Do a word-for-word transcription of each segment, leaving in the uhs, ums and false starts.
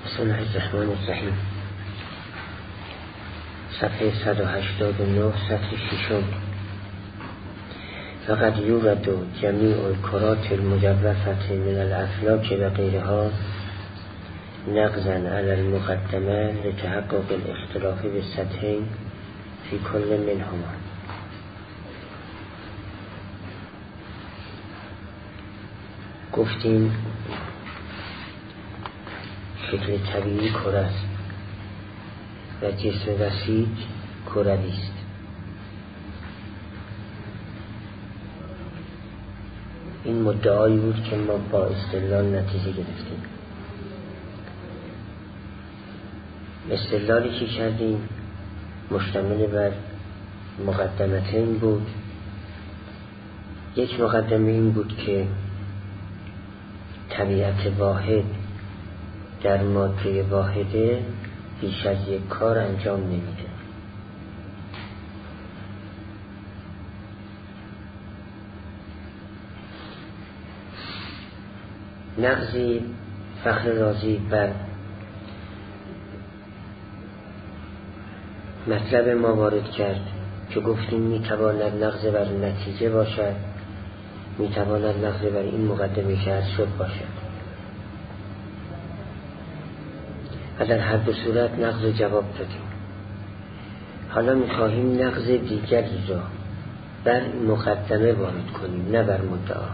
بسم الله الرحمن الرحیم. صفحه صد و هشتاد و نه، سطر ششم. فقط یورد جمیع الکرات المجوفة من الافلاک و غیرها نقضا علی المقدمه لتحقق الاختلاف بالسطحین فی کل منهما. گفتیم شکل طبیعی کره است و جسم وسیع کروی است. این مدعایی بود که ما با استدلال نتیجه گرفتیم. استدلالی که کردیم مشتمل بر مقدمتین بود. یک مقدمه این بود که طبیعت واحد در ماده واحده بیش از یک کار انجام نمیده. نقضی فخر رازی بر مطلب ما وارد کرد که گفتیم میتواند نقض بر نتیجه باشد، میتواند نقض بر این مقدمه که از شد باشد و در هر دو صورت نقض جواب دادیم. حالا میخواهیم نقض دیگری را بر مقدمه وارد کنیم، نه بر مدعا.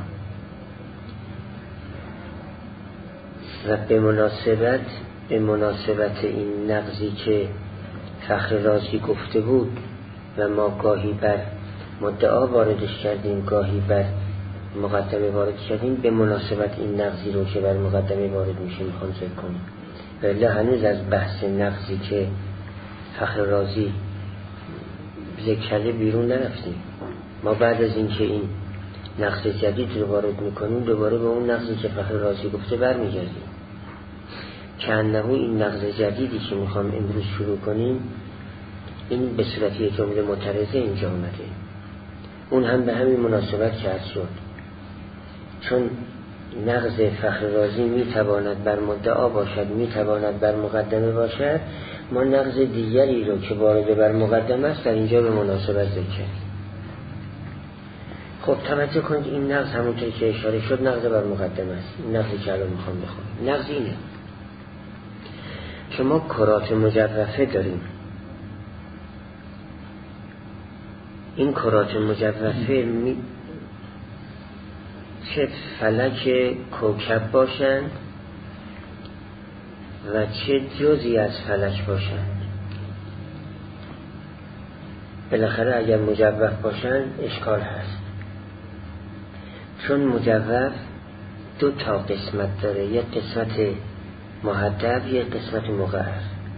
و به مناسبت به مناسبت این نقضی که فخر رازی گفته بود و ما گاهی بر مدعا واردش کردیم، گاهی بر مقدمه وارد کردیم، به مناسبت این نقضی رو که بر مقدمه وارد میشه میخوام ذکر کنیم. ولی هنوز از بحث نقضی که فخر رازی ذکر کرده بیرون نرفتیم. ما بعد از اینکه این نقض جدید رو وارد میکنیم دوباره به اون نقضی که فخر رازی گفته برمیگردیم که انه این نقض جدیدی که میخوام امروز شروع کنیم این به صورت یک جمله معترضه اینجا اومده. اون هم به همین مناسبت که عرض شد، چون نقض فخر رازی میتواند بر مدعا باشد، میتواند بر مقدمه باشد، ما نقض دیگری رو که وارد بر مقدمه است در اینجا به مناسبت ذکر کردیم. خب توجه کنید، این نقض همونطور که اشاره شد نقض بر مقدمه است. این نقضی که الان میخوام بخونم نقض اینه که ما کرات مجوفه داریم. این کرات مجوفه می... چه فلک کوکب باشند و چه جزئی از فلک باشند. بالاخره اگر مجوف باشند اشکال هست، چون مجوف دو تا قسمت داره، یک قسمت محدب، یک قسمت مقعر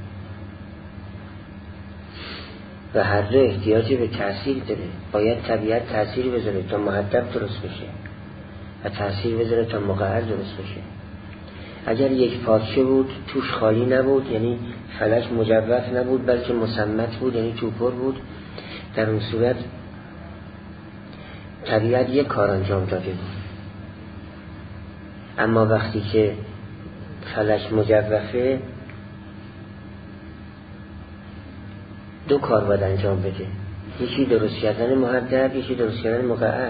و هر دو احتیاجی به تأثیر داره. باید طبیعت تأثیر بذاره تا محدب درست بشه و تأثیر بذاره تا مقعر درست بشه. اگر یک پارچه بود توش خالی نبود، یعنی فلک مجوف نبود بلکه مسمت بود، یعنی توپر بود، در اون صورت طبیعت یک کار انجام داده بود. اما وقتی که فلک مجوفه دو کار باید انجام بده، یکی درست کردن محدب، یکی درست کردن مقعر.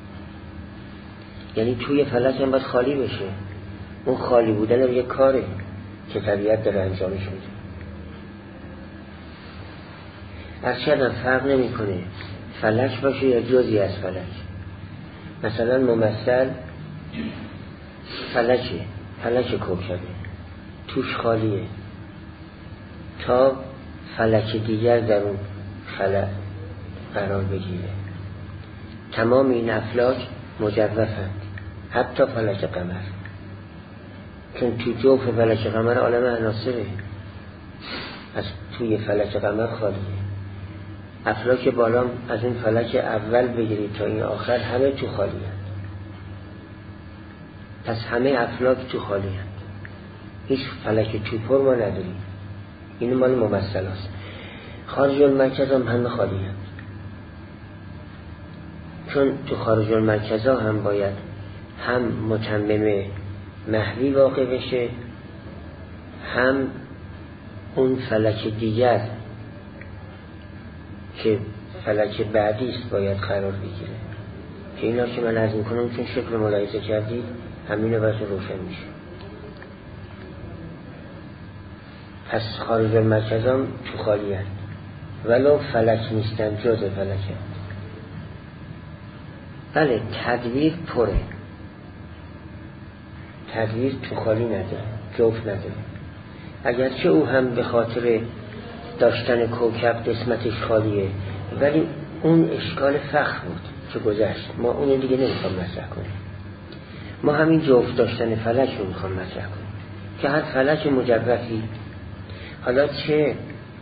یعنی توی فلک هم باید خالی بشه. اون خالی بودن هم یک کاره که طبیعت داره انجامش میده. از چقدر فرق نمی کنه فلک باشه یا جزئی از فلک. مثلا ممثل فلکه، فلک کوکبه، توش خالیه تا فلک دیگر در اون خلا قرار بگیره. تمام این افلاک مجوفند، حتی فلک قمر، چون تو جوف فلک قمر عالم عناصره، از توی فلک قمر خالیه. افلاک بالام از این فلک اول بگیرید تا این آخر همه تو خالی هست. پس همه افلاک تو خالی هست، هیچ فلک توپر ما نداریم. این مال ممثل هست. خارج المرکز هم همه خالی هست، چون تو خارج المرکز هم باید هم متمم محوی واقع بشه، هم اون فلک دیگر که فلک بعدی است باید قرار بگیره که اینا که من عرض میکنم چون شکل ملاحظه کردید همین واسه روشن میشه. پس خارج المرکز هم تو خالی هست ولو فلک نیستن جز فلک هست. بله تدویر پره، تدویر تو خالی نداره، جوف نداره، اگرچه او هم به خاطر داشتن کوکب قسمتش خالیه ولی اون اشکال فخر بود که گذشت، ما اون دیگه نمیخوام مطرح کنیم. ما همین جوف داشتن فلک رو میخوام مطرح کنیم که هر فلک مجوفی، حالا چه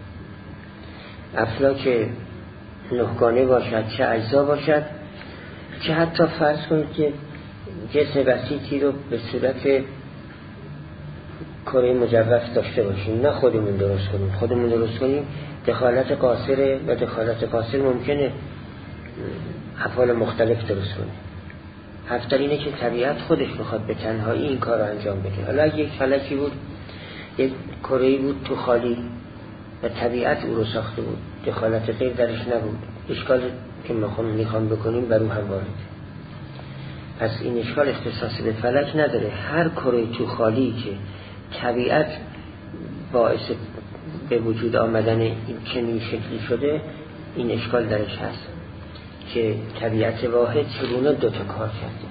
افلاک نهگانه باشد چه اجزا باشد، چه حتی فرض کنید که جسم بسیطی رو به صورت کره مجوف داشته باشیم، نه خودمون درست کنیم. خودمون درست کنیم دخالت قاصره و دخالت قاصر ممکنه افعال مختلف درست کنیم. حرفتر اینه که طبیعت خودش میخواد به تنهایی این کار رو انجام بده. حالا اگه یک فلکی بود، یک کره‌ای بود تو خالی و طبیعت او رو ساخته بود، دخالت غیر درش نبود، اشکال که ما میخوام بکنیم بر او هم وارد. پس این اشکال اختصاصی به فلک نداره. هر کره تو خالی که طبیعت باعث به وجود آمدن این چنین شکلی شده، این اشکال درش هست که طبیعت واحد چگونه دوتا کار کرده،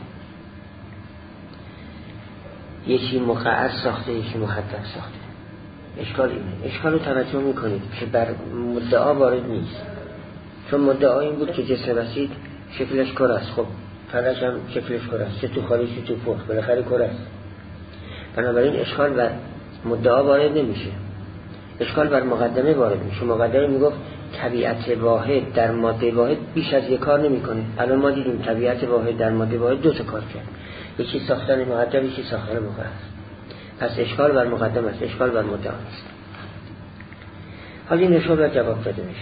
یکی مقعر ساخته یکی محدد ساخته. اشکال اینه. اشکال رو توجه میکنید که بر مدعا وارد نیست، چون مدعا این بود که جسم بسیط شکلش کره است. خب فلک هم شکلش کره است، چه تو خالی چه تو پخت، بالاخره کره است. بنابراین اشکال بر مدعا وارد نمیشه، اشکال بر مقدمه وارد میشه. مقدمه میگفت طبیعت واحد در ماده واحد بیش از یک کار نمیکنه. الان ما دیدیم طبیعت واحد در ماده واحد دو تا کار کرد، یکی ساختن مقدم یکی ساختن مؤخر. پس اشکال بر مقدم است، اشکال بر مدعا است. حالا این اشکال باید جواب داده میشه.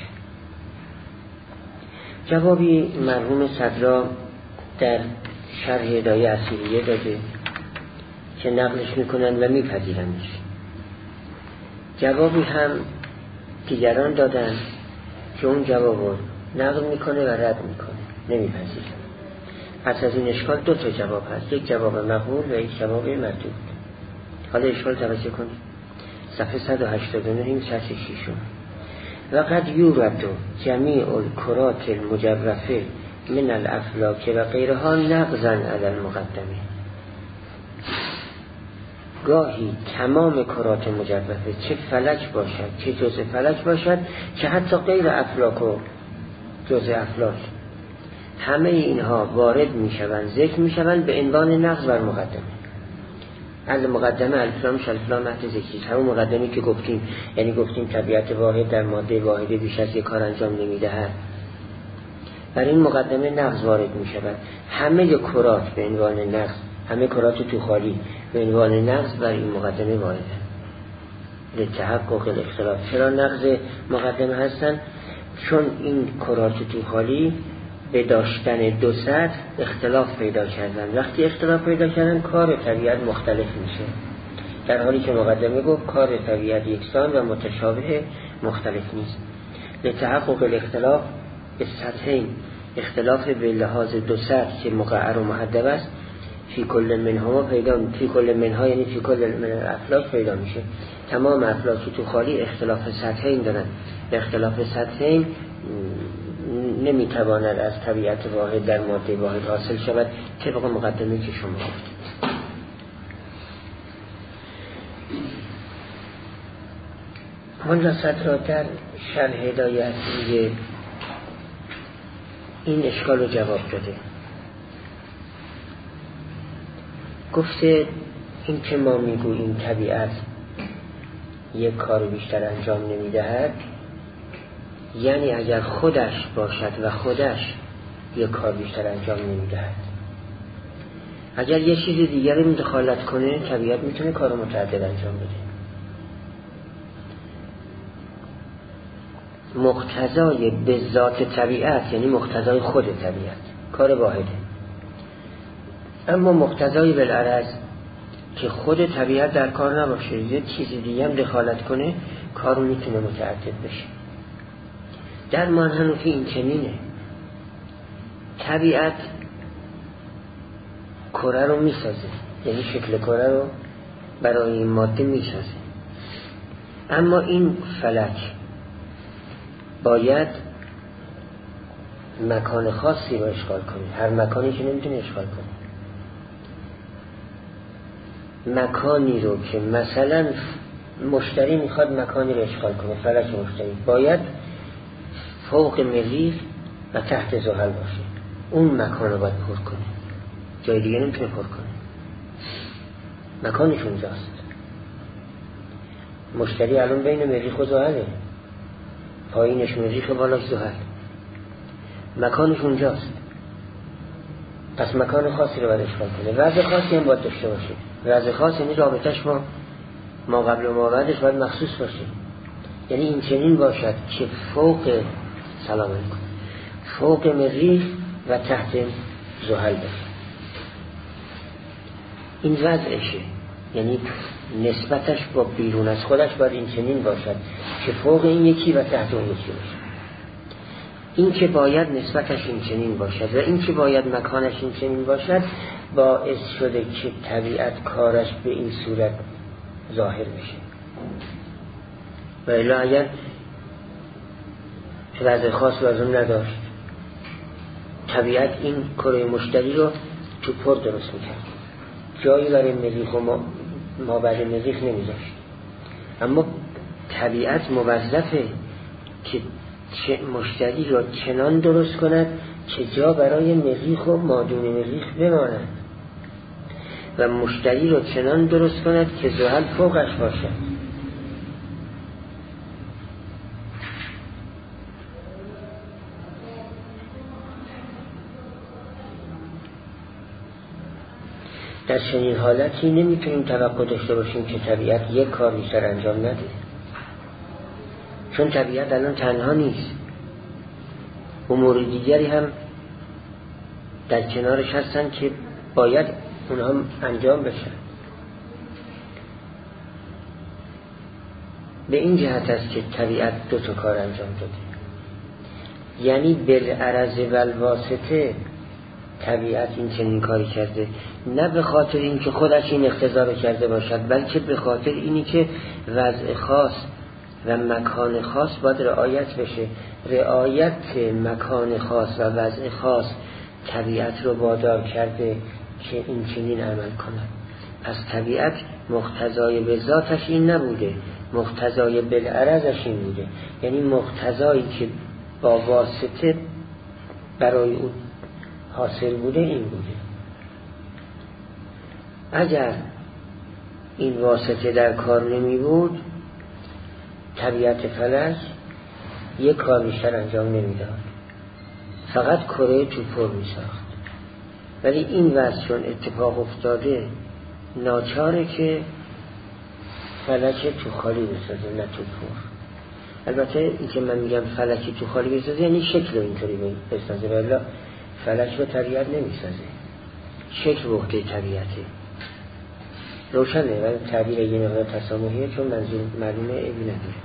جوابی مرحوم صدرا در شرح هدایه اصیلیه داده که نقلش میکنن و میپذیرنش. جوابی هم دیگران دادن که اون جواب رو نقل میکنه و رد میکنه، نمیپذیره. پس از این اشکال دو تا جواب هست، یک جواب مقبول و یک جواب مردود. حالا اشکال توجه کنید، صفحه صد و هشتاد و نه این سطح شیشم. و قد یورد جمیع الکرات المجوفه من الافلاک و غیرها نقضا علی المقدمه. گاهی تمام کرات مجوفه، چه فلک باشد چه جزء فلک باشد، چه حتی غیر افلاک و جزء افلاک، همه اینها وارد میشوند، ذکر میشوند به عنوان نقض بر مقدمه. از مقدمه الفلامش الفلام مهد ذکری، همون مقدمی که گفتیم، یعنی گفتیم طبیعت واحد در ماده واحده بیش از یک کار انجام نمیدهد، برای این مقدمه نقض وارد میشود. همه کرات به عنوان نقض، همه کرات تو خالی به عنوان نقض بر این مقدمه وارده. لتحقق الاختلاف. چرا نقض مقدمه هستن؟ چون این کرات تو خالی به داشتن دو سطح اختلاف پیدا کردن. وقتی اختلاف پیدا کردن کار طبیعت مختلف میشه، در حالی که مقدمه گفت کار طبیعت یکسان و متشابه مختلف نیست. لتحقق الاختلاف به سطحین، اختلاف به لحاظ دو سطح که مقعر و محدب است، فی کل منها پیدا، فی کل منها یعنی فی کل من الافلاک پیدا میشه. تمام افلاکی تو خالی اختلاف سطحین دارن، اختلاف سطحین نمیتواند از طبیعت واحد در ماده واحد حاصل شود طبق مقدمه که شما گفتید. مولا صدرا در شرح هدایه اصیلیه این اشکال رو جواب داده. گفته این که ما میگوییم طبیعت یک کار بیشتر انجام نمیدهد، یعنی اگر خودش باشد و خودش یک کار بیشتر انجام نمیدهد. اگر یه چیز دیگری مدخالت کنه طبیعت میتونه کار متعدد انجام بده. مقتضای به ذات طبیعت یعنی مقتضای خود طبیعت کار واحده، اما مقتضای بالعرض که خود طبیعت در کار نباشه، یه چیز دیگه هم دخالت کنه، کارو میتونه متعدد بشه. در ماه‌حنفی این چنینه. طبیعت کره رو میسازه، یعنی شکل کره رو برای این ماده میسازه، اما این فلک باید مکان خاصی رو اشغال کنه. هر مکانی که نمیتونه اشغال کنه، مکانی رو که مثلا مشتری میخواد مکانی رو اشغال کنه، فلک مشتری باید فوق مریخ و تحت زحل باشه، اون مکان رو باید پر کنه، جای دیگه نمیتونه پر کنه، مکانش اونجاست. مشتری الان بین مریخ و زحله، پایینش مریخ و بالاش زحل، مکانش اونجاست. پس مکان خاصی رو باید اشغال کنه، وضع خاصی هم باید داشته باشه. وضع خاص یعنی رابطش ما ما قبل و ما بعدش باید مخصوص باشه، یعنی این چنین باشد که فوق سلام علیکم فوق مریخ و تحت زحل باشه. این وضعشه، یعنی نسبتش با بیرون از خودش باید این چنین باشد که فوق این یکی و تحت اون یکی باشه. این که باید نسبتش این چنین باشد و این که باید مکانش این چنین باشد باعث شده که طبیعت کارش به این صورت ظاهر بشه. و الا اگر وضع خاص لازم نداشت، طبیعت این کره مشتری رو تو پر درست میکرد، جایی برای مریخ و ما, ما بعد مریخ نمیذاشت. اما طبیعت موظفه که مشتری رو چنان درست کند که جا برای مریخ و مادون مریخ بماند و مشتری رو چنان درست کند که زحل فوقش باشد. در چنین حالتی نمیتونیم توقع داشته باشیم که طبیعت یک کار بیشتر انجام نده، چون طبیعت الان تنها نیست، امور دیگری هم در کنارش هستن که باید اونها انجام بشن. به این جهت است که طبیعت دو تا کار انجام داده، یعنی بالعرض و الواسطه طبیعت این چنین کاری کرده، نه به خاطر این که خودش این اقتضا رو کرده باشد، بلکه به خاطر اینی که وضع خاص و مکان خاص باید رعایت بشه. رعایت مکان خاص و وضع خاص طبیعت رو وادار کرده که این چنین عمل کنه. پس طبیعت مقتضای به ذاتش این نبوده، مقتضای بالعرضش این بوده، یعنی مقتضایی که با واسطه برای اون حاصل بوده این بوده. اگر این واسطه در کار نمی بود، طبیعت فلک یک کار بیشتر انجام نمیداد، فقط کره تو پر می ساخت. ولی این وضع چون اتفاق افتاده، ناچاره که فلک تو خالی بسازه نه تو پر. البته این که من میگم فلکی تو خالی بسازه یعنی شکل اینطوری بسازه، ولی فلک رو طبیعت نمیسازه، شکل وحده طبیعته. روشنه ولی تعبیر یه مقدار تسامحیه، چون منظور معلومه ایبی نداره.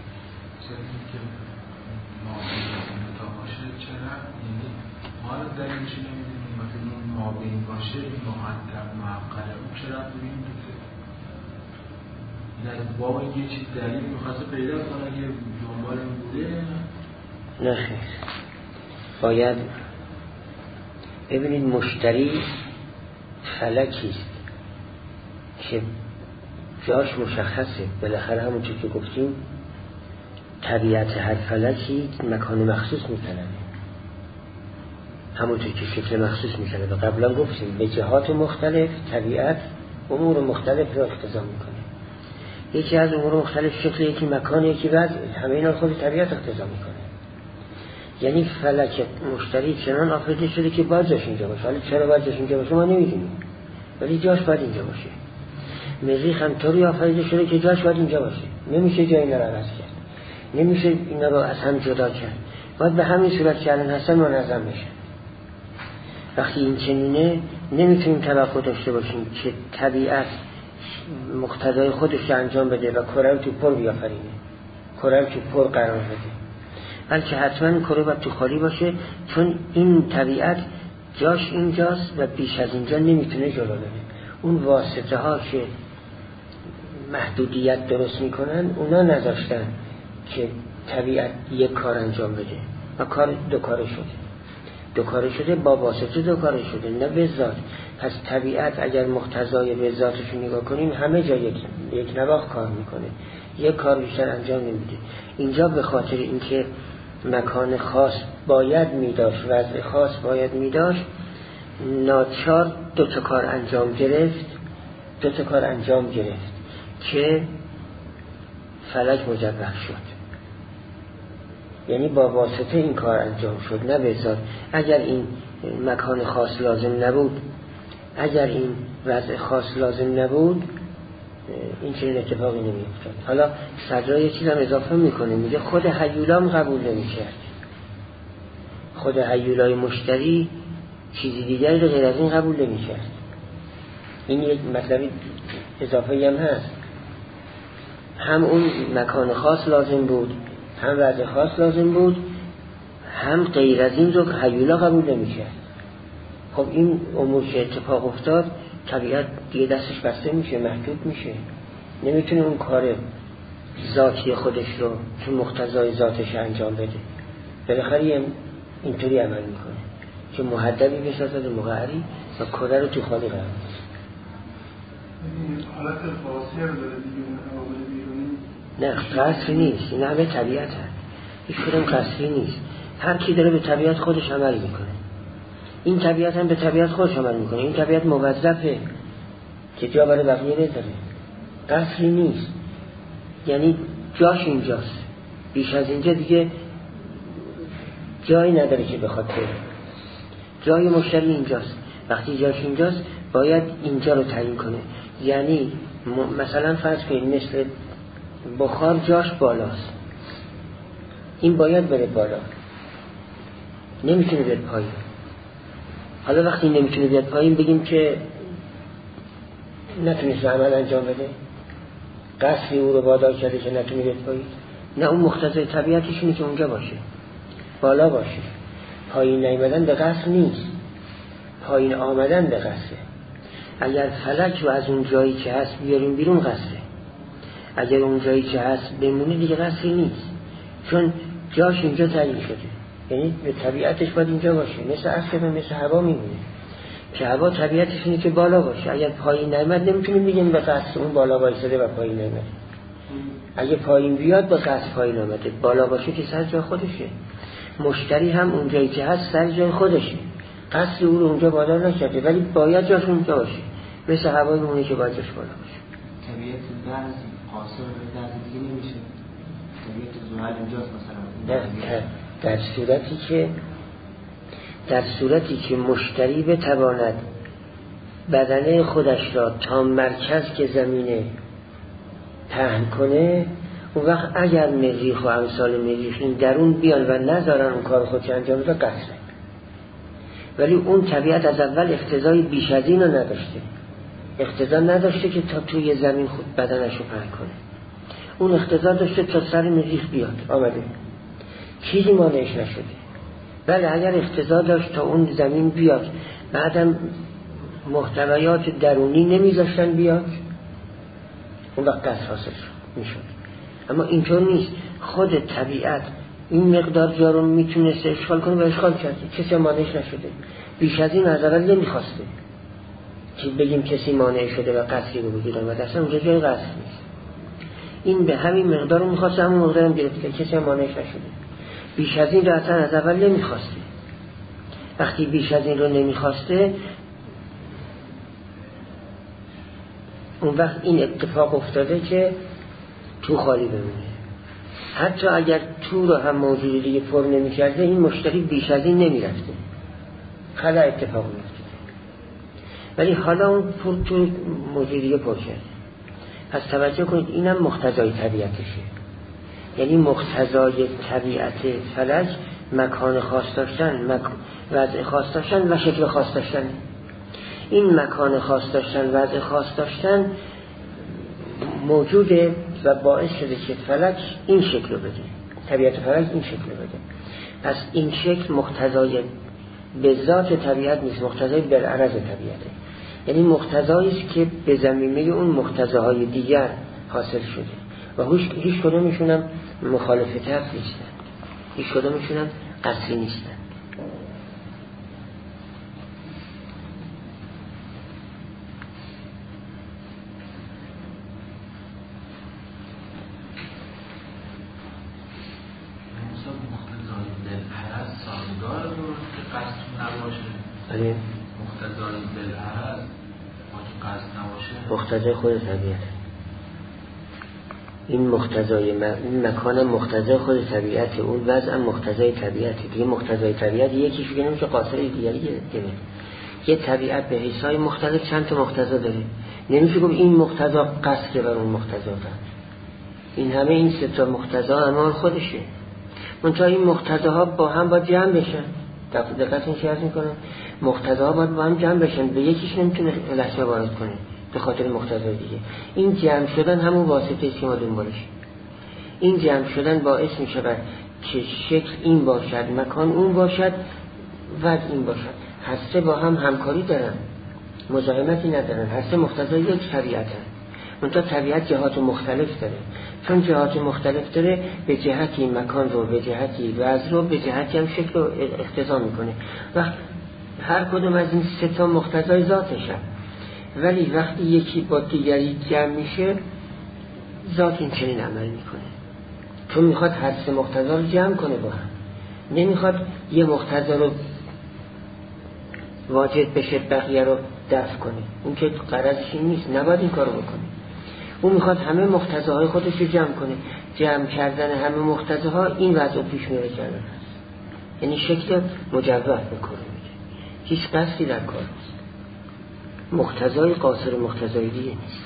ما رو دلیلش نمیدونیم وقتی اون مابین باشه این محقق محققه اون چرا ببینیم که یعنی بابا یه چیز دلیل میخواسته پیدا کنه که دنبال این بوده. نه خیر، باید ببینید مشتری فلکیست که جاش مشخصه. بالاخره همونطور که گفتیم طبیعت هر فلکی مکان مخصوص میکنه، همونطور که شکل مخصوص میکنه. و قبلا گفتیم به جهات مختلف طبیعت امور مختلف را اقتضا میکنه. یکی از امور مختلف شکل، یکی مکان، یکی وضع، همه اینا خود طبیعت اقتضا میکنه. یعنی فلک مشتری چنان آفریده شده که باید جاش اینجا باشه. حالا چرا باید جاش اینجا باشه ما نمیدونیم، ولی جاش باید اینجا باشه. مریخ هم طوری آفریده شده که جاش باید اینجا باشه، نمیشه جای اینا رو عوض کرد، نمیشه اینا رو از هم جدا کرد، باید به همین صورت که الان هستن منظم بشه. وقتی این چنینه نمیتونیم توقع داشته باشیم که طبیعت مقتضای خودش رو انجام بده و کره رو تو پر بیافرینه، کره رو تو پر قرار بده، بلکه حتما این کره باید تو خالی باشه، چون این طبیعت جاش اینجاست و بیش از اینجا نمیتونه جلو بره. اون واسطه ها که محدودیت درست میکنن اونا نذاشتن که طبیعت یک کار انجام بده و کار دو کاره شده، دو کاره شده با واسطه دو کاره شده، نه به ذات. پس طبیعت اگر مقتضای به ذاتش نگاه کنیم همه جا یک, یک نواخت کار میکنه، یک کار بیشتر انجام نمیده. اینجا به خاطر اینکه مکان خاص باید میداشت، وضع خاص باید میداشت، ناچار دو تا کار انجام گرفت، دو تا کار انجام گرفت که فلک مجبر شد. یعنی با واسطه این کار انجام شد، نه به ذات. اگر این مکان خاص لازم نبود، اگر این وضع خاص لازم نبود، این چنین اتفاقی نمی‌افتاد. حالا صدرا یه چیز هم اضافه میکنه، میگه خود هیولام قبول نمی‌کرد. خود هیولای مشتری چیزی دیگری رو غیر از این قبول نمی‌کرد. این یک مطلبی اضافه هم هست. هم اون مکان خاص لازم بود، هم وضع خاص لازم بود، هم غیر از این رو هیولا قبول نمی‌کرد. خب این امور که اتفاق افتاد، طبیعت دیگه دستش بسته میشه، محدود میشه، نمیتونه اون کار ذاتی خودش رو که مقتضای ذاتش انجام بده. بالاخره اینطوری عمل میکنه که محدبی بسازد مقعری و کره رو تو خالی قرار میده. حالت خاصی رو داره دیگه، عوامل بیرونی نه قصری نیست، این همه طبیعت هست، هیچ کدوم قصری نیست. هر کی داره به طبیعت خودش عمل میکنه، این طبیعت هم به طبیعت خودش عمل میکنه. این طبیعت موظفه که جا برای بقیه بذاره، قصری نیست. یعنی جاش اینجاست، بیش از اینجا دیگه جایی نداره که بخواد بره. جای مشتری اینجاست، وقتی جاش اینجاست باید اینجا رو تعیین کنه. یعنی مثلا فرض کنید مثل بخار جاش بالاست، این باید بره بالا، نمیتونه بیاد پایین. حالا وقتی نمیتونه بیاد پایین بگیم که نتونست عمل انجام بده، قصری او رو وادار کرده که نتونه بیاد پایین؟ نه، اون مقتضای طبیعتش اینه که اونجا باشه، بالا باشه. پایین نیامدن به قصر نیست، پایین آمدن به قصره. اگر فلک رو از اون جایی که هست بیاریم بیرون قصره، اگر اون جایی که هست بمونه دیگه قصری نیست، چون جاش اینجا تعیین شده. یعنی به طبیعتش باید اینجا باشه، مثل اصل مثل هوا میمونه که هوا طبیعتش اینه که بالا باشه. اگر پایین نیامد نمیتونیم بگیم به قصد اون بالا وایساده و پایین نیامد. اگه پایین بیاد به قصد پایین آمده، بالا باشه که سر جای خودشه. مشتری هم اون جایی که هست سر جای خودشه، قصد او رو اونجا بالا نکرده، ولی باید جاش اونجا باشه، مثل هوای مونه که باید جاش بالا باشه. طبیعت بعض قاصر به بعض دیگه نمیشه. طبیعت زوال اینجاست مثلا. در, در صورتی که در صورتی که مشتری بتواند بدنه خودش را تا مرکز که زمینه پهن کنه، اون وقت اگر مریخ و امثال مریخ این درون بیان و نذارن اون کار خودش انجام بده قصره. ولی اون طبیعت از اول اقتضای بیش از این رو نداشته، اقتضا نداشته که تا توی زمین خود بدنش رو پهن کنه. اون اقتضا داشته تا سر مریخ بیاد، آمده، چیزی مانعش نشده. ولی اگر اقتضا داشت تا اون زمین بیاد، بعدم محتویات درونی نمیذاشتن بیاد، اون وقت قصر حاصل میشد. اما اینطور نیست، خود طبیعت این مقدار جا رو میتونسته اشغال کنه و اشغال کرده، کسی مانعش نشده. بیش از این از اول نمیخواسته که بگیم کسی مانع شده و قصری رو بگیرن، و اصلا اونجا جای قصر نیست. این به همین مقدار رو میخواسته، همون مقدار هم گرفته، کسی هم مانعش نشده. بیش از این رو اصلا از اول نمیخواسته. وقتی بیش از این رو نمیخواسته، اون وقت این اتفاق افتاده که تو خالی بمونه. حتی اگر تو رو هم موجود دیگه پر نمی کرده، این مشتری بیش از این نمی رفته، خلا اتفاق می افتاده. ولی حالا اون پر تو موجود دیگه پر کرده. پس توجه کنید اینم مقتضای طبیعتشه. یعنی مقتضای طبیعت فلک مکان خاص داشتن، مک... وضع خاص داشتن و شکل خاص داشتن. این مکان خاص داشتن، وضع خاص داشتن موجوده و باعث شده که فلک این شکل رو بده، طبیعت فلک این شکل رو بده. پس این شکل مقتضای به ذات طبیعت نیست، مقتضای بالعرض طبیعته. یعنی مقتضایی است که به ضمیمه اون مقتضاهای دیگر حاصل شده و هیچ کدومشون هم مخالف طبع نیستن، هیچ کدومشون هم اصلی نیستن. مقتضای بالعرض قصد نباشه، مقتضای خود طبیعت. این مقتضای این مکان مقتضای خود طبیعت، اون وضع مقتضای طبیعت. دیگه مقتضای طبیعت یکیش دیگه نمیشه قاصر دیگری گرفت. یه طبیعت به حسای مختلف چند تا مقتضا داره، نمیشه گفت این مقتضا قصد بر اون مقتضا داره. این همه این سه تا مقتضا امان خودشه، منتها این مقتضاها با هم باید جمع بشن. دقت این شرط میکنم مقتضاها باید با هم جمع بشن، به یکیش نمیتونه لحظه وارد کنه به خاطر مقتضای دیگه. این جمع شدن همون واسطه است که ما دنبالش. این جمع شدن باعث میشه که شکل این باشد، مکان اون باشد، وضع این باشد. هر سه با هم همکاری دارن، مزاحمتی ندارن. هر سه مقتضای یک طبیعتن، منتها طبیعت جهات مختلف داره. چون جهات مختلف داره به جهتی مکان رو، به جهتی وضع رو، به جهتی هم شکل رو اقتضا میکنه. وقت هر کدوم از این سه تا مقتضای ذاتشه، ولی وقتی یکی با دیگری جمع میشه ذات این چنین عمل میکنه، چون میخواد هر سه مقتضا رو جمع کنه با هم. نمیخواد یه مقتضا رو واجد بشه بقیه رو دفع کنه، اون که غرضش این نیست، نباید این کارو بکنه. اون میخواد همه مقتضاهای خودش رو جمع کنه. جمع کردن همه مقتضاها این وضع رو پیش میره کردن هست، یعنی شکل مجرد بکنه میگه، هیچ قصدی در کار نیست. مقتضای قاصر مقتضای دیگه نیست.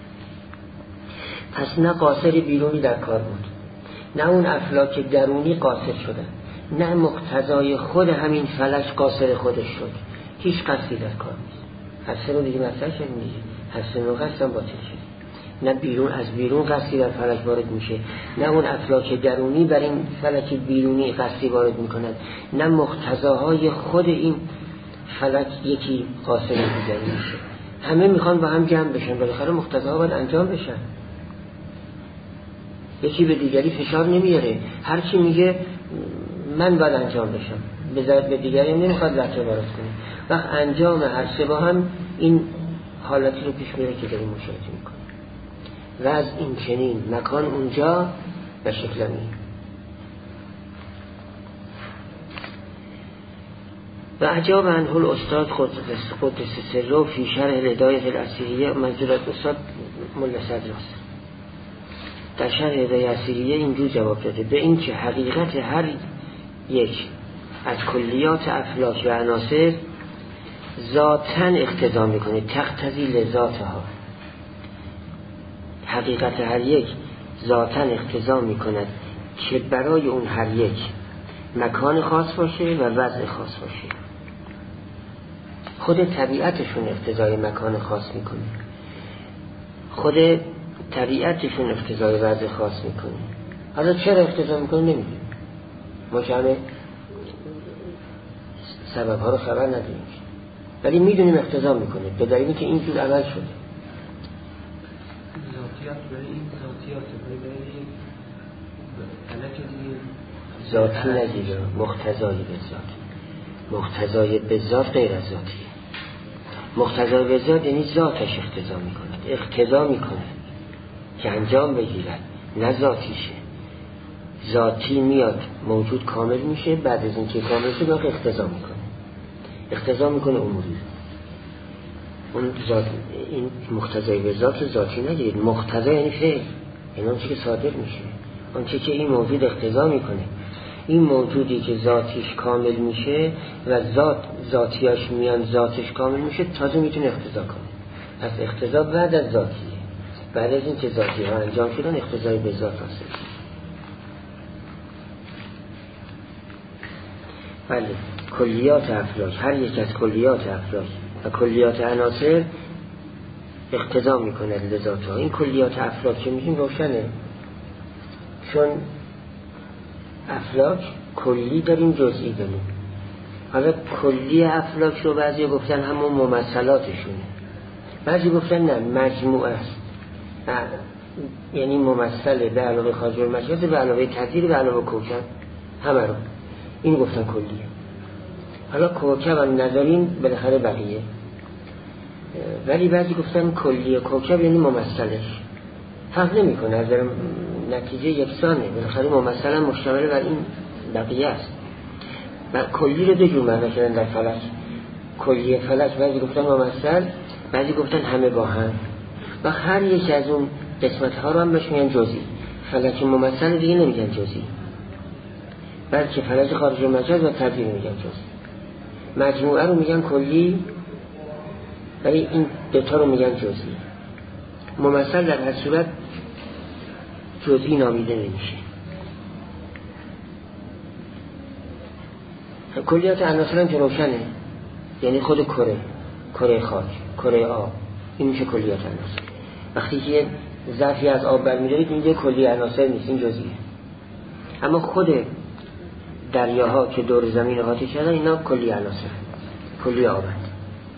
پس نه قاصر بیرونی در کار بود، نه اون افلاک درونی قاصر شدن، نه مقتضای خود همین فلک قاصر خودش شد. هیچ قصدی در کار نیست. هر سه رو دیگه مثلا شد میگه، هر سه رو قصد هم باطل شد. نه بیرون از بیرون قصدی در فلک وارد میشه، نه اون افلاک درونی بر این فلک بیرونی قصدی وارد میکنند، نه مقتضاهای خود این فلک یکی قاصر دیگری میشه. همه میخوان با هم جمع بشن، بالاخره مقتضاها باید انجام بشن. یکی به دیگری فشار نمیاره، هر کی میگه من باید انجام بشم، به ضرب به دیگری نمیخواد لطفه وارد کنه. وقت انجام هر سه با هم این حالتی رو پیش میره که داریم مشاهده میکنه. و از این چنین مکان اونجا و شکل این. و عجاب عنه الاستاد قدس سره فی شرح الهدایة الاسیریه، منظورت استاد ملا صدراست، در شرح هدایه اسیریه اینجور جواب داده به این که حقیقت هر یک از کلیات افلاک و عناصر ذاتاً اقتضا میکنه، تقتضی لذاتها. حقیقت هر یک ذاتاً اقتضا میکند که برای اون هر یک مکان خاص باشه و وضع خاص باشه. خود طبیعتشون اقتضای مکان خاص میکنه، خود طبیعتشون اقتضای وضع خاص میکنه. حالا چرا اقتضا میکنه نمیدونیم، ما همه سبب ها رو خبر نداریم، ولی میدونیم اقتضا میکنه به دلیلی که اینجور عمل شده. ذاتیات برای این ذاتیات برای ذاتی نگیره، مقتضای به ذات. مقتضای به ذات غیر از ذاتیه. مقتضای به ذات یعنی ذاتش اقتضا میکند، اقتضا میکنه که انجام بگیرد، نه ذاتیشه. ذاتی میاد موجود کامل میشه، بعد از اینکه کامل شد باید اقتضا میکنه، اقتضا میکنه اموری. اون ذات، این مقتضای به ذات ذاتی نگیرید. مقتضا یعنی فعل، یعنی اون چی که صادر میشه، اون چی که این موجود اقتضا میکنه. این موجودی که ذاتیش کامل میشه و ذات ذاتیاش میان ذاتش کامل میشه، تازه میتونه اقتضا کنه. پس اقتضا بعد از ذاتیه، بعد از این که ذاتی ها انجام شدن اقتضای به ذات حاصل. بله، کلیات افلاک، هر یک از کلیات افلاک و کلیات عناصر اقتضا میکند لذاتها. این کلیات افلاک که میگیم روشنه، چون افلاک کلی داریم جزئی داریم. حالا کلی افلاک رو بعضی گفتن همون ممثلاتشونه، بعضی گفتن نه مجموعه است، یعنی ممثله به علاوه خارج المجاز، به علاوه تقدیر، به علاوه کوکب، همه رو این گفتن کلیه. حالا کوکب هم نداریم بالاخره بقیه، ولی بعضی گفتن کلیه کوکب یعنی ممثلش، فرق نمیکنه، از نتیجه یکسانه، بالاخره ممثل هم مشتمل بر این بقیه است. و کلی رو دو جور معنی کردن در فلک، کلیه فلک بعضی گفتن ممثل، بعضی گفتن همه با هم، و هر یک از اون قسمت ها رو هم بهش میگن جزئی. فلک ممثل دیگه نمیگن جزئی، بلکه فلک خارج المجاز و تبدیل میگن جزئی. مجموعه رو میگن کلی، ولی این دوتا رو میگن جزئی. ممثل در هر صورت جزئی نامیده نمیشه. کلیات عناصر هم که روشنه، یعنی خود کره، کره خاک، کره آب، این میشه کلیات عناصر. وقتی که ظرفی از آب برمی‌دارید این یه کلی عناصر نیست، این جزئیه. اما خود دریاها که دور زمین احاطه کردن اینا کلی عناصر، کلی آبند.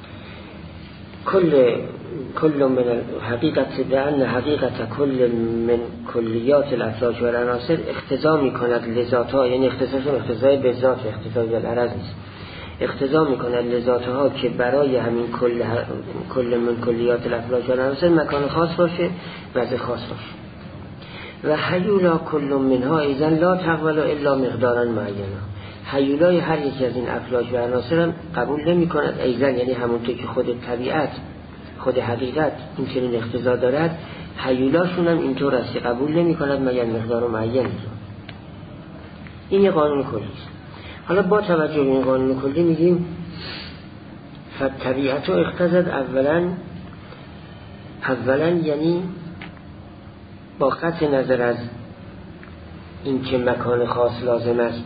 کل کل من حقیقت دهن حقیقت کل من کلیات الافلاک و العناصر اقتضا می‌کند لذاتها، یعنی اختصاص اقتضای به ذات، اقتضای به العرض نیست، اقتضا می‌کند لذاتها که برای همین کل کل من کلیات الافلاک و العناصر مکان خاص باشه، وضع خاص باشه. و حیولا کل منها ایضا لا تقبل الا مقدارا معینا. حیولای هر یکی از این افلاک و عناصر هم قبول نمی‌کند ایضا، یعنی همونطور که خود طبیعت، خود حقیقت این چنین اقتضا دارد، حیولاشون هم اینطور است که قبول نمی‌کند مگر مقدار معین. این یه قانون کلی است. حالا با توجه به این قانون کلی میگیم فطبیعت رو اقتضاد اولا اولا یعنی با قطع نظر از این که مکان خاص لازم است،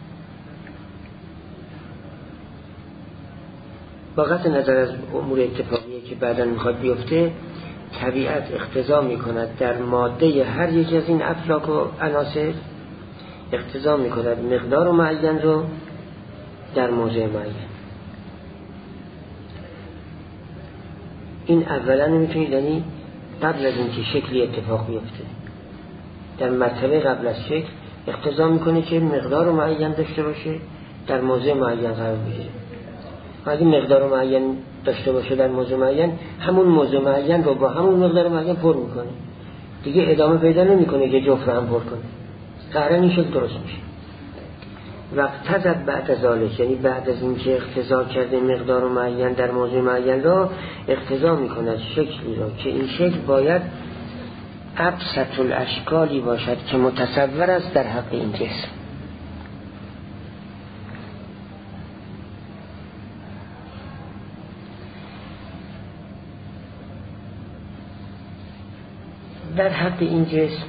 با قطع نظر از امور اتفاقیه که بعداً میخواد بیفته، طبیعت اقتضا میکند در ماده هر یک از این افلاک و عناصر، اقتضا میکند مقدار و معین رو در موضع معین. این اولا میتونید، یعنی قبل از اینکه شکلی اتفاق بیفته، در مرتبه قبل از شکل اقتضا میکنه که مقدار و معین داشته باشه، در موضع معین قرار بگیره. اگه مقدار معین داشته باشه در موضوع معین، همون موضوع معین رو با همون مقدار معین پر میکنه، دیگه ادامه پیدا نمیکنه که جفت رو هم پر کنه، قرار این شکل درست میشه. وقت تزد بعد از ذالک، یعنی بعد از اینکه اقتضا کرده مقدار معین در موضوع معین را، اقتضا میکند شکلی را که این شکل باید ابسط الاشکالی باشد که متصور است در حق این جسم. در حق این جسم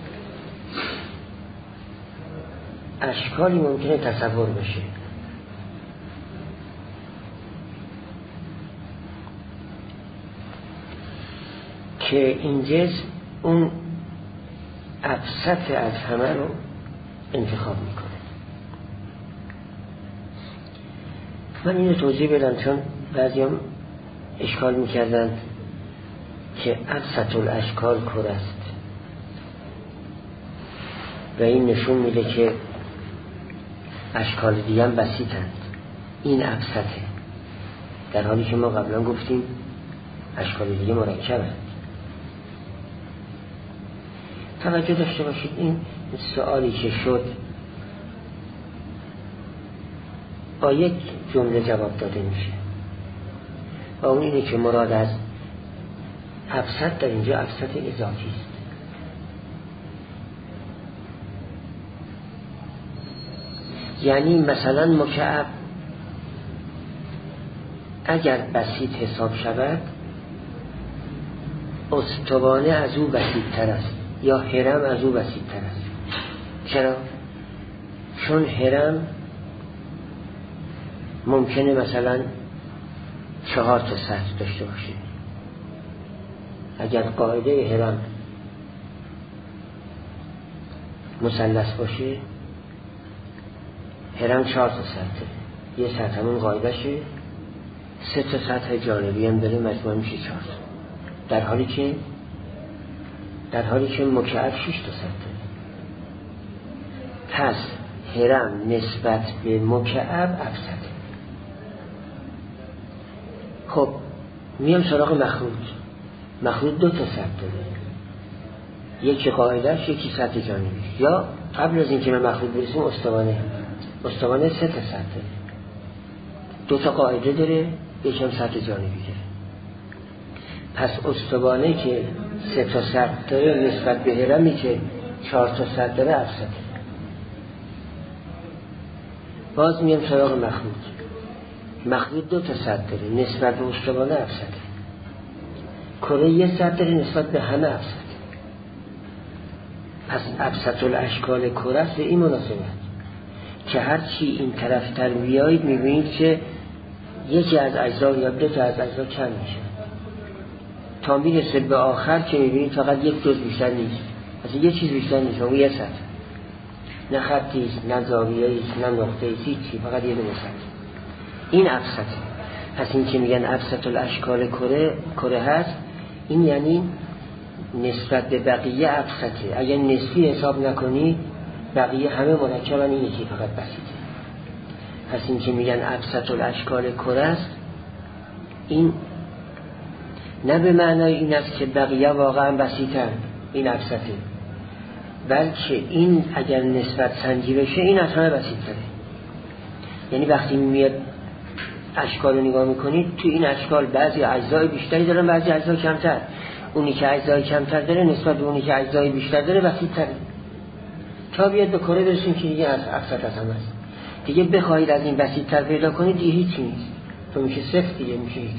اشکالی ممکنه تصور بشه که این جسم اون ابسط از همه رو انتخاب میکنه. من اینو توضیح بدم چون بعضی هم اشکال میکردن که ابسط الاشکال کره است و این نشون میده که اشکال دیگه هم بسیطند، این ابسطه، در حالی که ما قبلا گفتیم اشکال دیگه مرکبند. توجه داشته باشید این سوالی که شد با یک جمله جواب داده میشه و اون اینه که مراد از ابسط در اینجا ابسط اضافی است. یعنی مثلا مکعب اگر بسیط حساب شود، استوانه از او بسیط تر است یا هرم از او بسیط تر است. چرا؟ چون هرم ممکنه مثلا چهار تا سطح داشته باشه، اگر قاعده هرم مثلث باشه، هرم چهار تا سطح، یه سطح همون قاعدهشه، سه تا سطح جانبی هم داره، مجموع میشه چهار تا. در حالی که در حالی که مکعب شش تا سطح داره. پس هرم نسبت به مکعب ابسطه. خب میام سراغ مخروط. مخروط دو تا سطح داره، یکی قاعدهش، یکی سطح جانبیش. یا قبل از اینکه به مخروط برسیم استوانه استوانه سه تا سطح داره، دو تا قاعده داره، یکم سطح جانبی داره. پس استوانه که سه تا سطح داره نسبت به هرمی که چهار تا سطح داره ابسطه. باز میام سراغ مخروط. مخروط دو تا سطح داره، نسبت به استوانه ابسطه. کره یه سطح داره، نسبت به همه ابسطه. پس ابسط الاشکال کره است به این مناسبت که هرچی این طرف تر بیایید میبینید که یکی از اجزا یا دو تا از اجزا کم میشه تا میرسه به آخر که میبینید فقط یک جزء بیشتر نیست، اصلا یه چیز بیشتر نیست، اون یه سطح، نه خطیست، نه زاویه‌ایست، نه نقطه‌ایست، هیچی، فقط یه دونه سطح. این ابسطه. پس این که میگن ابسط الاشکال کره کره هست، این یعنی نسبت به بقیه ابسطه. اگر نسبی حساب نکنی بقیه همه مرکبن، این یکی فقط بسیطه. پس این که میگن ابسط الاشکال کره است، این نه به معنای این است که بقیه واقعا بسیطن، این ابسطه، بلکه این اگر نسبت سنجی بشه این از همه بسیط‌تره. یعنی وقتی میاد اشکال رو نگاه میکنید، تو این اشکال بعضی اجزای بیشتری دارن، بعضی اجزای کمتر. اونی که اجزای کمتر داره نسبت به اونی که اجزای بیشتر داره بسیط‌تره. تا بیاد به کره برسیم که دیگه از ابسط از همه است. دیگه بخواید از این بسیط‌تر پیدا کنید دیگه هیچی نیست، تو میشه صفر، دیگه میشه هیچ.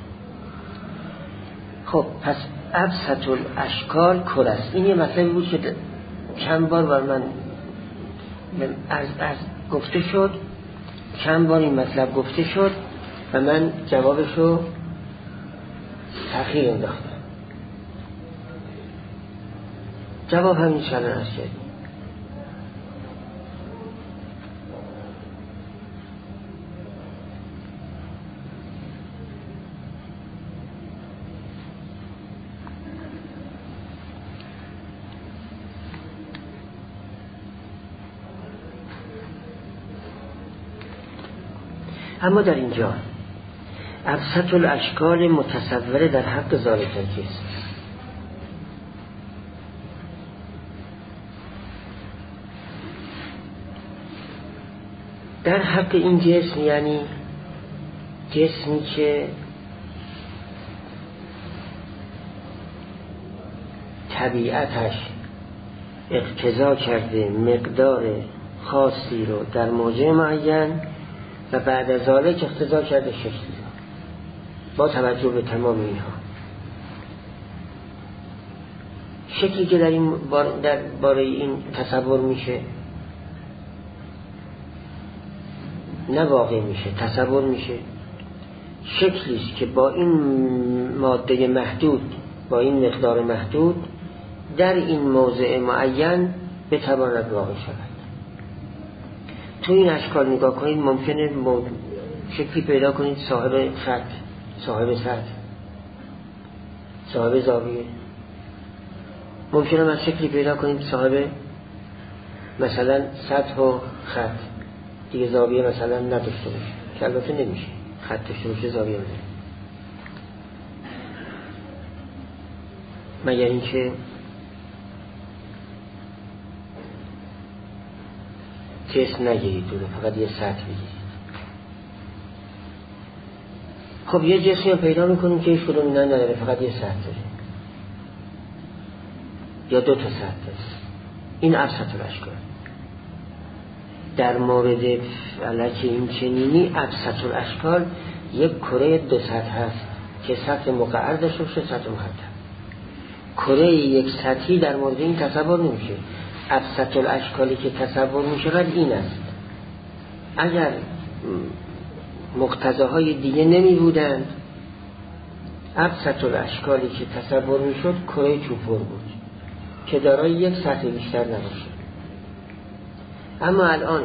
خب پس ابسط الاشکال کره است. این یه مطلبی بود که چند بار بر من از, از گفته شد، چند بار این مطلب گفته شد و من جوابشو تأخیر انداختم. جواب همین چنان است که اما در اینجا ابسط الاشکال متصوره در حق ذالک الجسم. در حق این جسم یعنی جسمی که طبیعتش اقتضا کرده مقدار خاصی رو در موضع معین و بعد از ذالک اقتضا کرده شکلی رو، با توجه به تمام اینها. شکلی که در این بار در باره این تصور میشه نه واقع میشه، تصور میشه. شکلیست که با این ماده محدود، با این مقدار محدود در این موضع معین بتواند واقع شود. تو این اشکال نگاه کنید، ممکنه شکلی پیدا کنید صاحب خط، صاحب سطح، صاحب زاویه. ممکنه من شکلی پیدا کنید صاحب مثلا سطح و خط، دیگه زاویه مثلا نداشته باشه، که البته نمیشه، خط داشته باشه زاویه نداره، مگر اینکه جسم نگیرید دونه، فقط یه سطح بگیرید. خب یه جسمی رو پیدا میکنیم که هیچ کدوم اینا نداره، فقط یه سطح داره یا دو تا سطح داره. این ابسط الاشکال. در مورد فلک این چنینی ابسط الاشکال یک کره دو سطح هست که سطح مقعر داشته باشه، سطح مخطط. کره یک سطحی در مورد این تصور نمیشه. ابسط الاشکالی که تصور میشود این است: اگر مقتضاهای دیگه نمی بودند، ابسط الاشکالی که تصور میشد کره چوبور بود که دارای یک سطح بیشتر نباشه. اما الان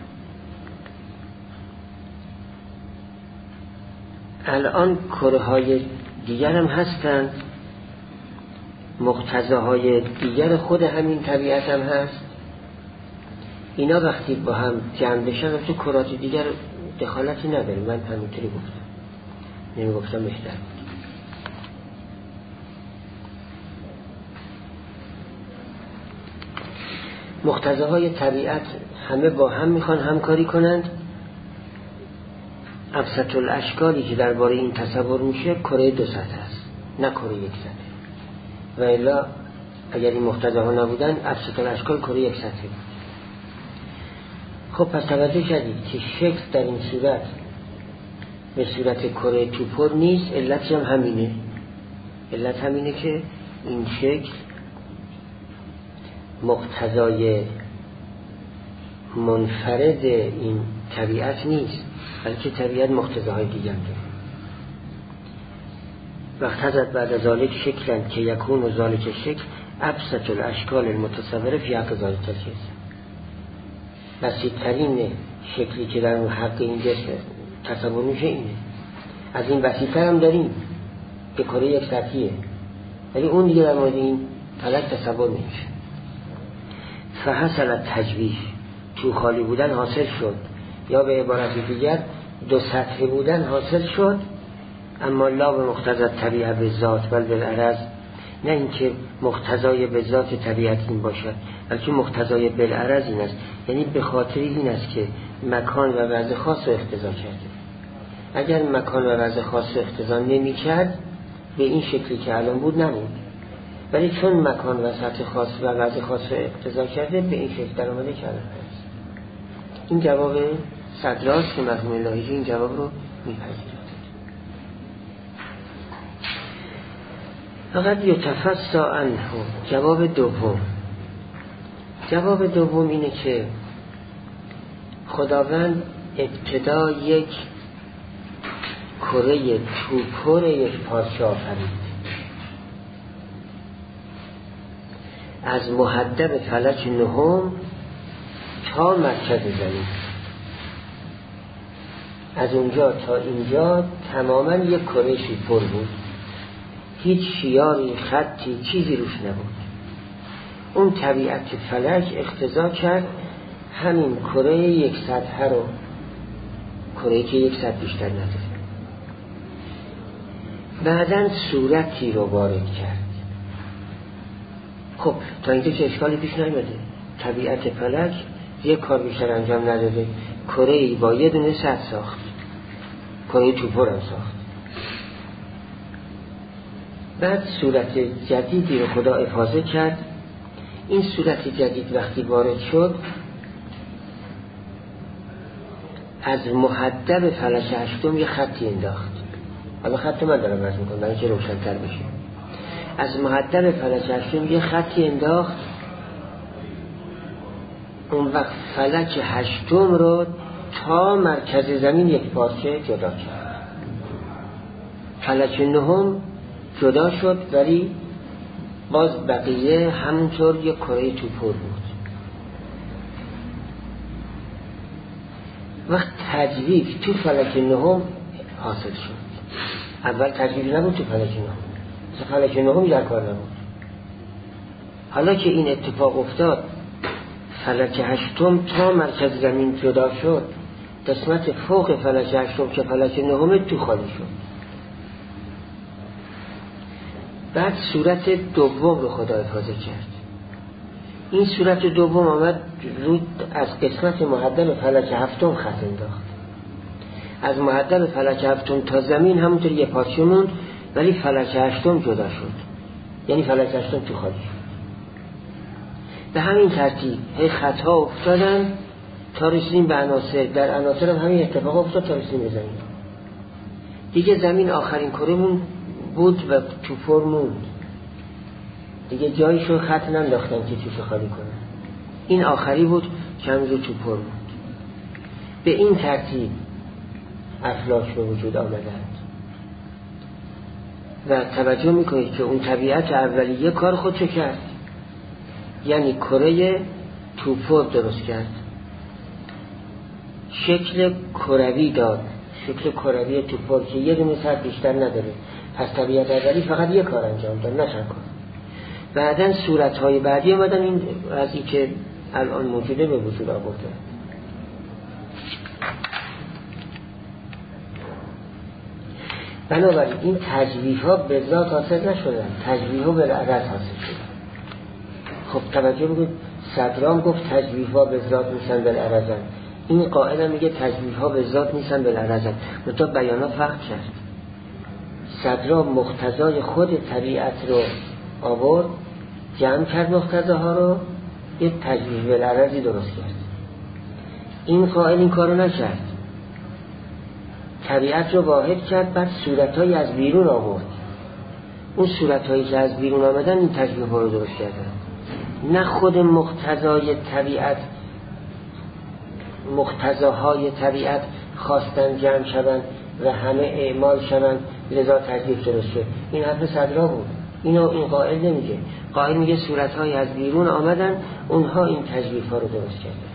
الان کره های دیگر هم هستند، مقتضاهای دیگر خود همین طبیعت هم هست. اینا وقتی با هم جمع بشن تو کرات دیگر دخالتی نداره. من همینطوری گفتم، نمی گفتم بهتر. مقتضاهای طبیعت همه با هم میخوان همکاری کنند. ابسط الاشکالی که درباره این تصور میشه کره دو سطح است، نه کره یک سطح. و الا اگر این مقتضاها نبودن ابسط الاشکال کره یک سطح بود. خب پس توجه کردید که شکل در این صورت به صورت کره توپر نیست. علت هم همینه. علت همینه که این شکل مقتضای منفرد این طبیعت نیست، بلکه طبیعت مقتضاهای دیگر داره. وقت حضرت بعد از ذالک شکلن که یکون و ذالک شکل ابسط الاشکال المتصوره فی حق ذالک شکل. بسیط‌ترین شکلی که در حق این جسم تصور میشه اینه. از این بسیط‌تر هم داریم که کره یک سطحیه، ولی اون دیگه در مورد این فلک تصور نمیشه. فحصل تجویش، تو خالی بودن حاصل شد، یا به عبارت دیگر دو سطحی بودن حاصل شد. اما لا به مقتضای طبیعت به ذات بل بالعرض، نه اینکه مقتضای به ذات طبیعت این باشد، بلکه مقتضای بالعرض این است. یعنی به خاطر این است که مکان و وضع خاص رو اقتضا کرده. اگر مکان و وضع خاص رو اقتضا نمی کرد به این شکلی که الان بود نبود، ولی چون مکان و سطح خاص و وضع خاص رو اقتضا کرده به این شکل در آمده کرده است. این جواب صدراست که مفهوم الهی این جواب رو میپذیرد. فقط یتفسا عنه. جواب دوم جواب دوم اینه که خداوند ابتدا یک کره توپر یک پارچه آفرید از محدب فلک نهم تا مرکز زمین. از اونجا تا اینجا تماما یک کره توپر بود، هیچ شیاری، خطی، چیزی روش نبود. اون طبیعت فلک اقتضا کرد همین کره یک سطح رو، کره که یک سطح بیشتر نداره، بعداً صورتی رو وارد کرد. خب تا اینجا چه اشکالی پیش نیامده؟ طبیعت فلک یک کار بیشتر انجام نداده، کره‌ای با یه دونه سطح ساخت، کره توپر هم ساخت. بعد صورت جدیدی رو خدا افاضه کرد. این صورت جدید وقتی وارد شد از محدب فلک هشتم یه خطی انداخت. حالا خط من دارم رسم میکنم برای که روشن‌تر بشه. از محدب فلک هشتم یه خطی انداخت. اون وقت فلک هشتم رو تا مرکز زمین یک پارچه جدا کرد. فلک نهم جدا شد ولی باز بقیه همونطور یک کره توپر بود. وقت تجویف تو فلک نهم حاصل شد. اول تجویف نبود تو فلک نهم، فلک نهم در کار نبود. حالا که این اتفاق افتاد فلک هشتم تا مرکز زمین جدا شد، قسمت فوق فلک هشتم که فلک نهم تو خالی شد. بعد صورت دوم رو خدا افاضه کرد. این صورت دوم آمد رود از قسمت محدب فلک هفتم خط انداخت. از محدب فلک هفتم تا زمین همونطور یه پارچه موند، ولی فلک هشتم جدا شد، یعنی فلک هشتم تو خالی شد. به همین ترتیب هی خطها افتادن تا رسیدیم به عناصر. در عناصر هم همین اتفاق افتاد تا رسیدیم به زمین. دیگه زمین آخرین کره‌مون بود و توپر موند. دیگه جایشو خط ننداختن که توش خالی کنن. این آخری بود که همینجور توپر موند. به این ترتیب افلاک به وجود آمدند. و توجه میکنید که اون طبیعت اولیه کار خودشو کرد، یعنی کره توپور درست کرد، شکل کروی داد، شکل کروی توپور که یه دونه سر بیشتر نداره. پس طبیعت اولی فقط یک کار انجام داد، نه چند کار. بعدن صورت‌های بعدی اومدن این از این که الان موجوده به وجود آورده. بنابراین این تجویه ها به ذات حاصل نشدن، تجویه ها بالعرض حاصل شدن. خب توجه بگید، صدرام گفت تجویه ها به ذات نیستن بالعرضن، این قائل هم میگه تجویه ها به ذات نیستن بالعرضن، منتها بیانا فرق کرد. صدرام مقتضای خود طبیعت رو آورد، جمع کرد مقتضاها رو، یه تجویه بالعرضی درست کرد. این قائل این کارو نکرد، طبیعت رو واحد کرد، بعد صورت‌های از بیرون آورد. اون صورت‌هایی که از بیرون آمدن این تجویه ها رو درست کردن، نه خود مقتضای طبیعت، مقتضاهای طبیعت خواستن جمع شدن و همه اعمال شدن لذا تجویه درست شد. این حرف صدرا بود، اینو این قائل نمیگه. قائل میگه صورت‌های از بیرون آمدن، اونها این تجویه ها رو درست کردن.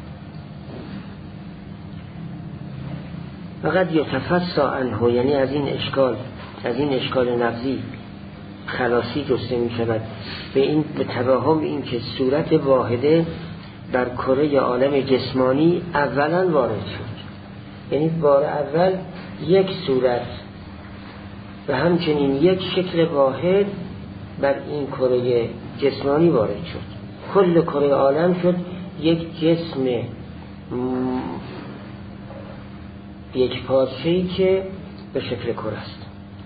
فقط یتفسا عنه، یعنی از این اشکال، از این اشکال نقضی خلاصی جسته می شود به این، به توهم این که صورت واحده در کره عالم جسمانی اولا وارد شد، یعنی بار اول یک صورت و همچنین یک شکل واحد بر این کره جسمانی وارد شد. کل کره عالم شد یک جسم یک پارچه‌ای که به شکل کره است.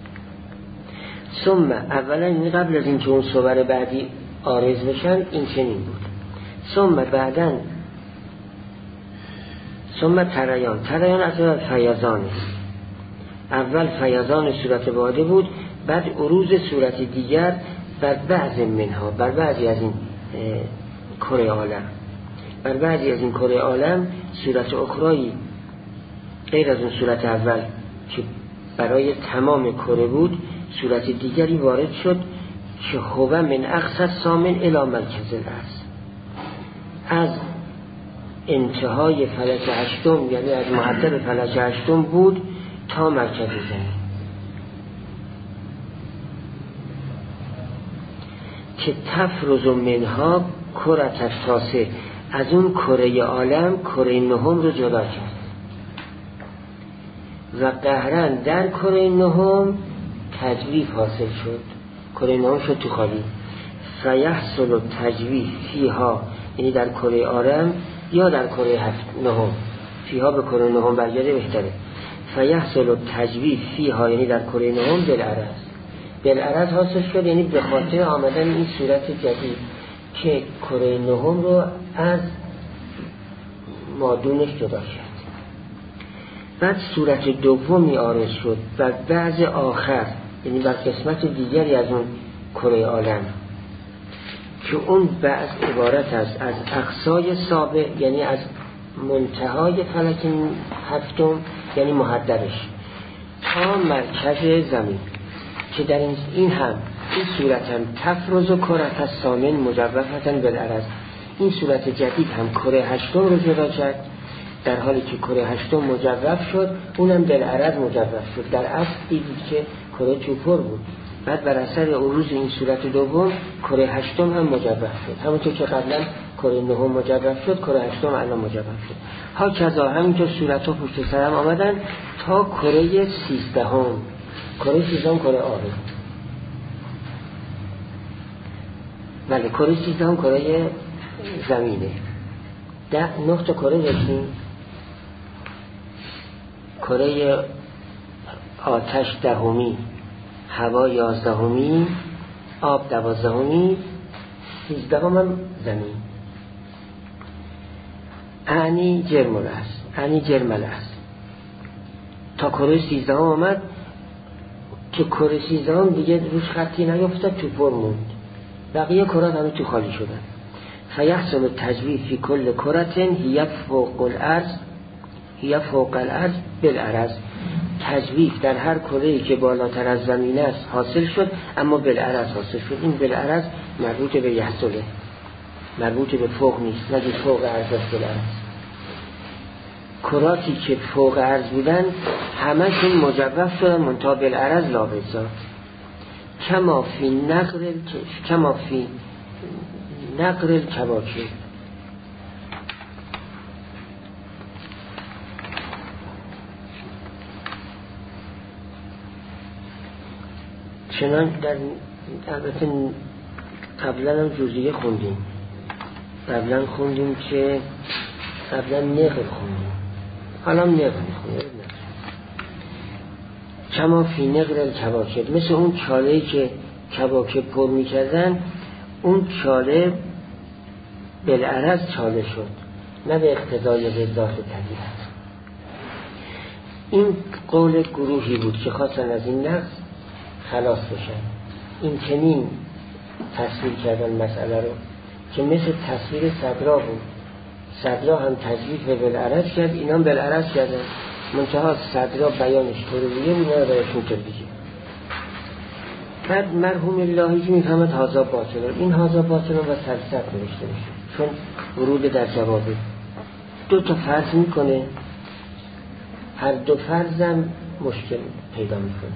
ثم اولا این قبل از اینکه اون صور بعدی عارض بشن این چنین بود. ثم بعدن ثم تریان، تریان از اول فیضان است. اول فیضان صورت واحده بود، بعد عروض صورت دیگر بر بعض منها، بر بعضی از این کره عالم، بر بعضی از این کره عالم صورت اخرایی غیر از اون صورت اول که برای تمام کره بود، صورت دیگری وارد شد که هو من اقصى سامن الی مرکز الارض، از انتهای فلک هشتم، یعنی از محدب فلک هشتم بود تا مرکز زمین، که تفرز منها کرت التاسع، از اون کره عالم کره نهم رو جدا کرد و قهرن در کره نهم تجویف حاصل شد، کره نهم شد تو خالی. فیحصل تجویف فیها، یعنی در کره عالم یا در کره نهم، فیها به کره نهم برگرده بهتره. فیحصل تجویف فیها یعنی در کره نهم بالعرض، بالعرض حاصل شد، یعنی به خاطر آمدن این صورت جدید که کره نهم رو از مادونش جدا کرد. بعد صورت دومی عارض شد و بعض آخر، یعنی بر قسمت دیگری از اون کره عالم که اون بعض عبارت است از اقصای سابع، یعنی از منتهای فلک هفتم یعنی محدبش تا مرکز زمین، که در این هم این صورت هم تفرز و کرت الثامن مجوفتن بالعرض، این صورت جدید هم کره هشتم رو جدا کرد، در حالی که کره هشتم مجوف شد اونم بالعرض مجوف شد. در اصل دیدید که کره چوپر بود، بعد بر اثر عروض این صورت دوم کره هشتم هم مجوف شد، همونطور که قبلا کره نهم مجوف شد کره هشتم الان مجوف شد. ها کذا همینطور صورت ها پشت سر هم آمدن تا کره سیزدهم، کره سیزدهم کره آرد، ولی کره سیزدهم کره زمینه. ده نقطه کره رسیم، کره آتش دهمی، هوا یازدهمی، آب دوازدهمی، سیزدهم هم زمین. انی جرمل است، انی جرمل است تا کره سیزدهم آمد که کره سیزدهم دیگه روش خطی نیفتاد، تو پر موند، بقیه کرات همه تو خالی شدن. فیحصل تجویف فی کل کرتن هی فوق الارض، هی فوق الارض بالعرض، تجویف در هر کره‌ای که بالاتر از زمین است حاصل شد، اما بالعرض حاصل شد. این بالعرض مربوط به یحصله، مربوط به فوق نیست. نگه فوق عرض است بالعرض. کراتی که فوق عرض بودن همشون مجوف شدن منتها بالعرض لا بالذات. کما فی نقر کما فی نقر الکواکب. چنان در البته قبلا هم جزئیه خوندیم، قبلا خوندیم که قبلا نقل خوندیم، حالا هم نقل میخونیم. کما فی نقر الکواکب، مثل اون چاله‌ای که کواکب پر میکردن، اون چاله بالعرض چاله شد، نه به اقتضای ذات طبیعت. این قول گروهی بود که خواستن از این نقص خلاص بشن. این چنین تصویر کردن مسئله رو که مثل تصویر صدرا بود. صدرا هم تجویف بالعرض کرد، اینا هم بالعرض کردن، منتها صدرا بیانش طوریه بود، اینا بیانشون طوریه. بعد مرحوم الهی که میفهمد هازا باطلان، این هازا باطلان و سلسط نوشته میشه، چون ورود در جوابه. دو تا فرض میکنه، هر دو فرضم مشکل پیدا میکنه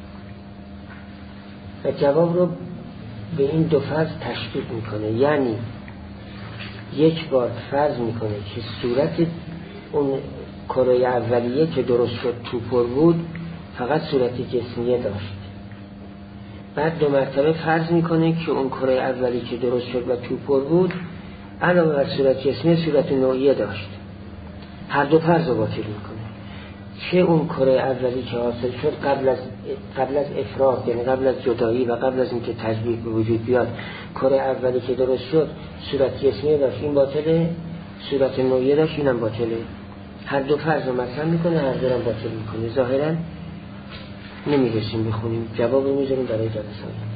و جواب رو به این دو فرض تشکیل میکنه. یعنی یک بار فرض میکنه که صورت اون کره اولیه که درست شد توپر بود فقط صورت جسمیه داشت. بعد دو مرتبه فرض میکنه که اون کره اولی که درست شد و توپر بود علاوه بر صورت جسمیه صورت نوعیه داشت. هر دو فرض رو باطل میکنه. چه اون کره اولی که حاصل شد قبل از قبل از افراد، یعنی قبل از جدایی و قبل از اینکه تجویف به وجود بیاد، کره اولی که درست شد صورت جسمیه داشت، این باطله، صورت نوعیه داشت، اینم باطله. هر دو فرض رو مطرح میکنه، هر دو رو باطل میکنه. ظاهرا نمیرسیم بخونیم، جواب رو میذاریم برای جلسه.